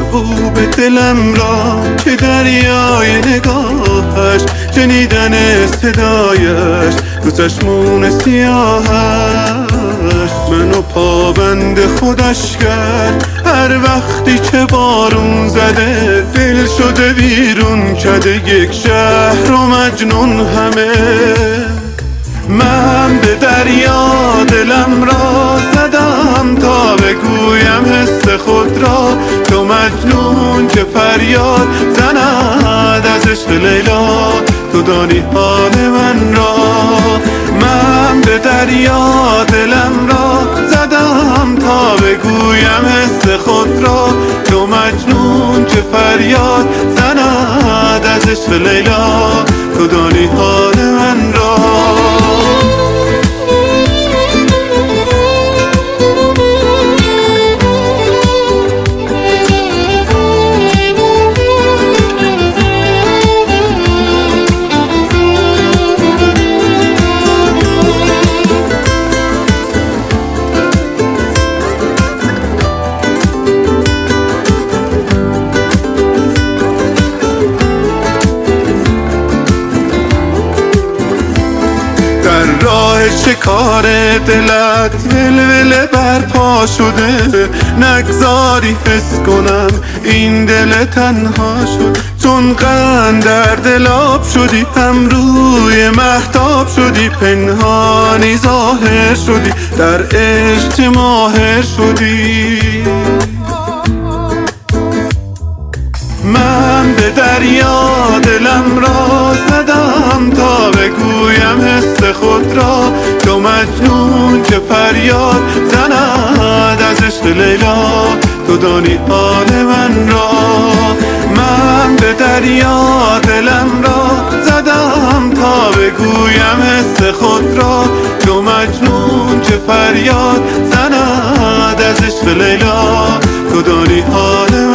محبوب دلم را که دریای نگاهش، شنیدن صدایش تو چشمون سیاهش منو پابند خودش کرد. هر وقتی که بارون زده دل شده ویرون کده یک شهر و مجنون همه. من به دریا دلم را زدم تا بگویم حس خود را، تو مجنون که فریاد زند از عشق لیلا، تو دانی حال من را. من به دریا دلم را زدم تا بگویم حس خود را، تو مجنون که فریاد زند از عشق لیلا، تو دانی حال من را. راه شکار دلت ولوله برپا شده، نگذاری حس کنم این دل تنها شد. چون قند در دلاب شدی هم روی مهتاب شدی، پنهانی ظاهر شدی در عشق ماهر شدی. من به دریا دلم را زدم تا بگویم حس خود را، تو مجنون که فریاد زند از عشق لیلا، تو دانی حال من را. من به دریا دلم را زدم تا بگویم حس خود را، تو مجنون که فریاد زند از عشق لیلا، تو دانی حال من را.